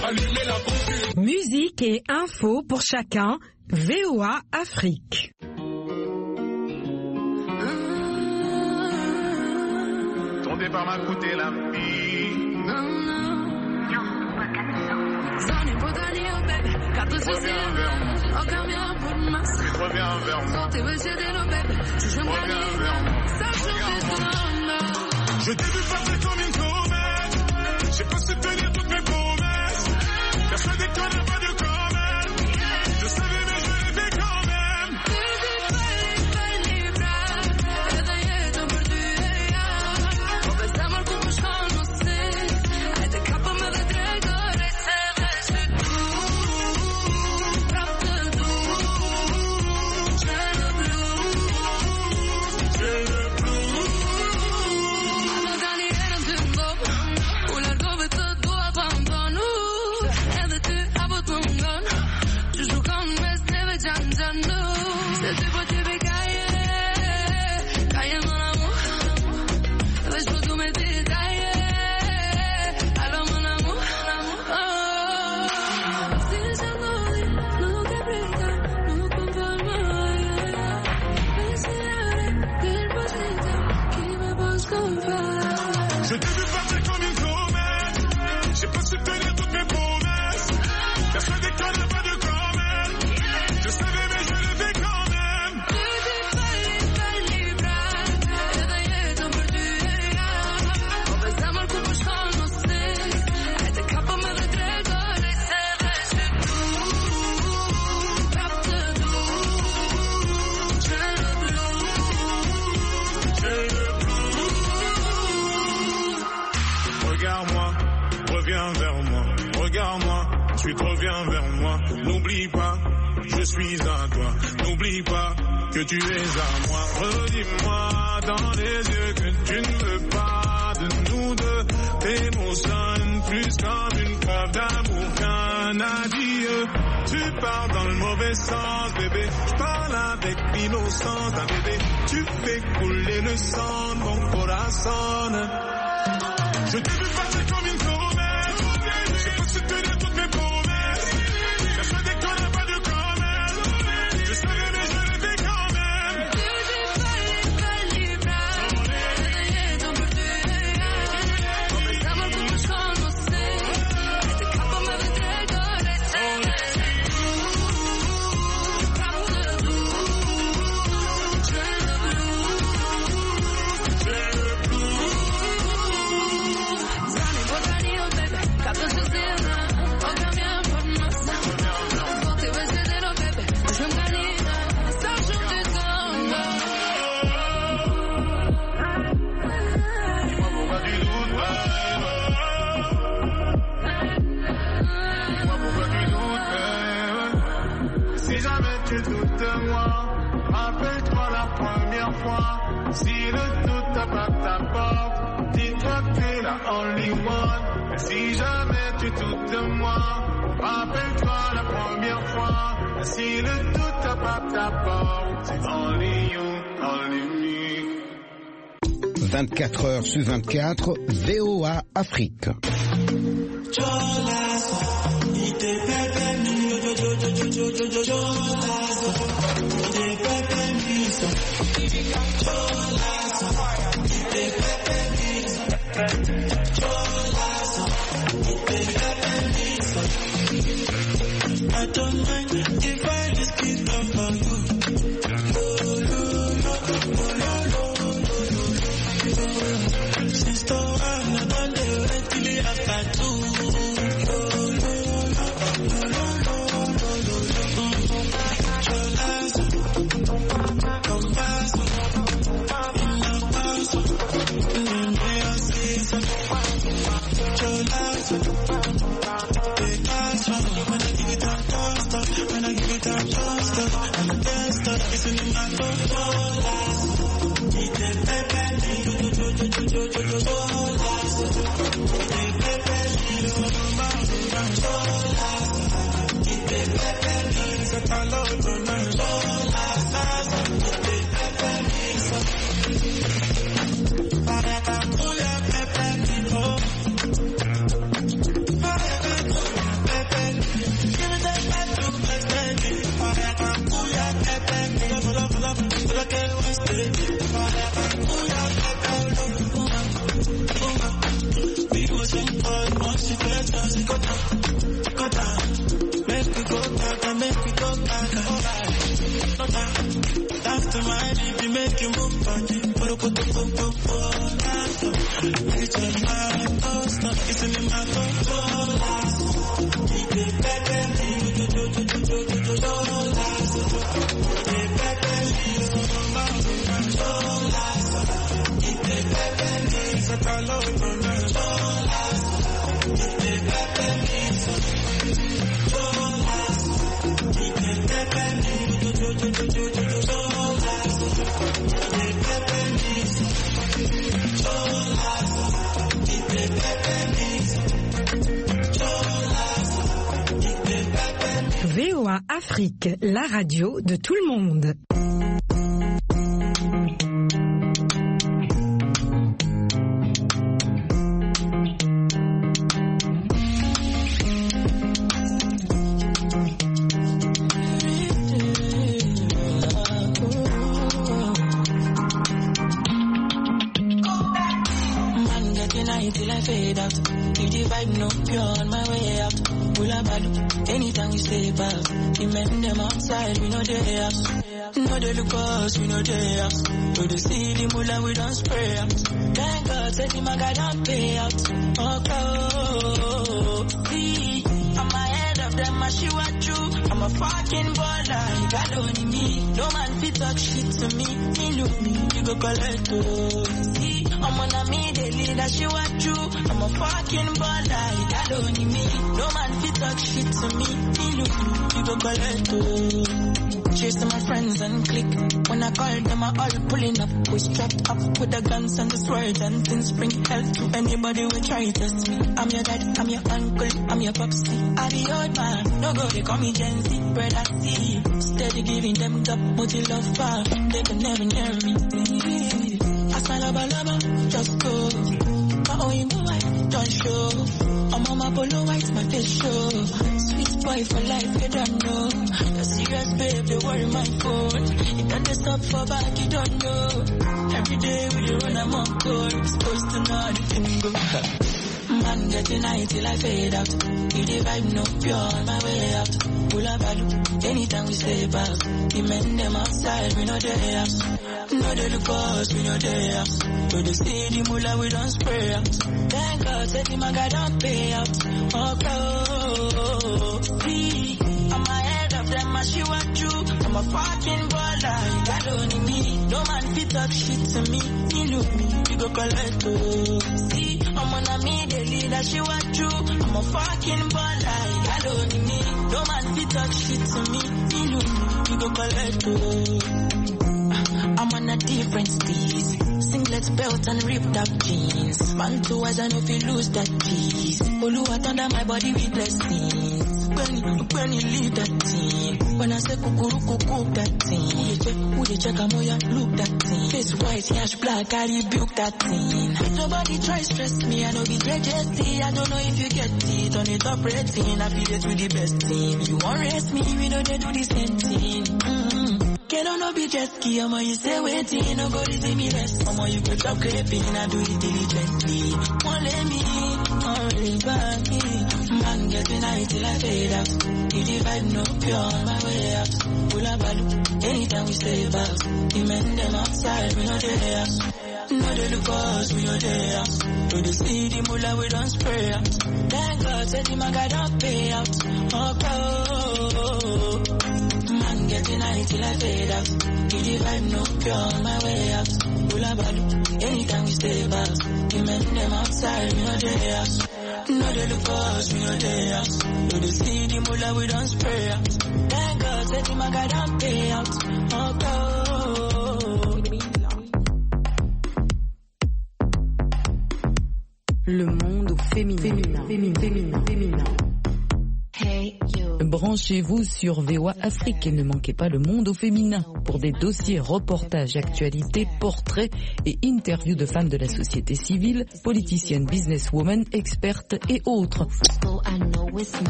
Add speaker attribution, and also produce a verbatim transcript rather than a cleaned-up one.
Speaker 1: allumez la pendule.
Speaker 2: Musique et info pour chacun, V O A Afrique.
Speaker 3: Ton départ m'a coûté la vie.
Speaker 4: Reviens vers moi. Reviens vers moi. Reviens vers moi.
Speaker 3: Je t'ai vu passer comme une comète. J'ai pas su tenir toutes mes promesses. Persuadé qu'on n'a pas de comète. Je savais mais je l'ai fait quand même. Je t'ai vu passer comme une comète. J'ai pas su tenir toutes mes promesses. Persuadé qu'on n'a pas de comète. Je savais mais je l'ai fait quand même. Regarde-moi, reviens vers moi, regarde-moi, tu te reviens vers moi. N'oublie pas, je suis à toi. N'oublie pas que tu es à moi. Redis-moi dans les yeux que tu ne veux pas de nous deux. Tes mots sonnent plus comme une preuve d'amour qu'un adieu. Tu pars dans le mauvais sens, bébé. Je parle avec l'innocence d'un bébé. Tu fais couler le sang de mon corazon. Je t'ai vu passer comme une comète. J'ai pas su tenir toutes mes promesses. Persuadé qu'on n'a pas de comète. Je savais mais je l'ai fait quand même. Tu doutes de moi, rappelle-toi la première fois. Si le doute tape ta porte, dis-toi que t'es la only one. Si jamais tu doutes de moi, rappelle-toi la première fois. Si le doute tape ta porte, c'est only you, only me.
Speaker 5: vingt-quatre heures sur vingt-quatre, V O A Afrique.
Speaker 6: I don't mind if I just keep on for you. Since the one I done the right till the after two. When I give it up, just up, I'm a tester, it's in my controllers. Eat the pepper, do do do do do do do do do. Eat the pepper, do do do do do. Eat the pepper, it's a color of the night. Eat the pepper, it's a para pull your pepper, people. Para pull your we go down, go down. Make we go gaga, make we go gaga. Alright, go down. Dance to my beat, make you move body. Put up, put up, put up, put up. It's in my toast, it's in my toast. Keep it baby, do do do do do do do do. Keep it baby, so my soul. Keep it baby, so call on my soul. Keep it baby, so keep it baby, do do do do do do do.
Speaker 2: V O A Afrique, la radio de tout le monde.
Speaker 6: Till I fade out, if the vibe no pure on my way out, pull up balu, anytime we stay past, the men them outside, we know they house, no they look us, we know they house, to the city mula we don't spray out, thank God, say the maga don't pay out, okay, oh, see, I'm ahead of them, I shoot at you, I'm a fucking baller, you got only me, no man fit talk shit to me, me look me, you go collect, oh, see, I'm on a me, they lead a show at you. I'm a fucking baller, you got only me. No man fit talk shit to me. Me look, you go collect, oh. Chasing my friends and click. When I call them, I all pulling up. We strapped up with the guns and the swords and things bring hell to anybody who try to test me. I'm your dad, I'm your uncle, I'm your popsy. I the old man, no go, they call me Gen Z, brother C. Steady giving them the multi love far. They can never near me. Laba laba, just go. My own boy, don't show. I'm on my polo white, my face show. Sweet boy for life, you don't know. You're serious, babe, you worry my phone. You got this up for back, you don't know. Every day we run, I'm on court. Supposed to know how the thing go. Man, getting high till I fade out. You the vibe no pure on my way out. Pull up balu, anytime we stay past. The men them outside, we know they house. No they look us, we know they house. To the city mula we don't spray out. Thank God, say the maga don't pay out. Okay, oh, see, I'm ahead of them, I shoot at you. I'm a fucking baller, you got only me. No man fit talk shit to me. Me look me, you go collect, oh. See, I'm on a me, they lead a shoot at you. I'm a fucking baller, you got only me. No man fit talk shit to me. Me look me, you go collect, oh. I'm on a different steez. Singlet belt and ripped up jeans. Man two eyes and if you lose that piece. Oluwa under my body with blessings. When, when you lead that team. When I say kukuru cook that team. Who they check, who they check, I'm ya look that team. Face white, yash black, I rebuke that team. Nobody try stress me, I know be J J C. I don't know if you get it. On the top rating, I feel it with the best team. You won't race me, we know they do the same thing. Mm-hmm. Can I not be jet ski, I'm you stay waiting, nobody see me rest. I'm you go chop creping, I do it diligently. Won't let me, already back me. Man getting high till I fade out. You the vibe no pure on my way out. Pull up balu, anytime we stay back. The men them outside, we know they house. No they look us, we know they house. To the city mula we don't spray out. Thank God, say the maga don't pay out. Okay, oh, man getting high till I fade out. You the vibe no pure on my way out. Pull up balu, anytime we stay back. The men them outside, we know they house. No they look us, we know they house. To the city mula we don't spray out. Thank God, say the maga don't pay out. Okay, oh.
Speaker 2: Le monde féminin. Féminin. Féminin. Féminin. Féminin.
Speaker 1: Hey, you.
Speaker 2: Branchez-vous sur V O A Afrique et ne manquez pas le monde au féminin pour des dossiers, reportages, actualités, portraits et interviews de femmes de la société civile, politiciennes, businesswomen, expertes et autres.
Speaker 1: So I know it's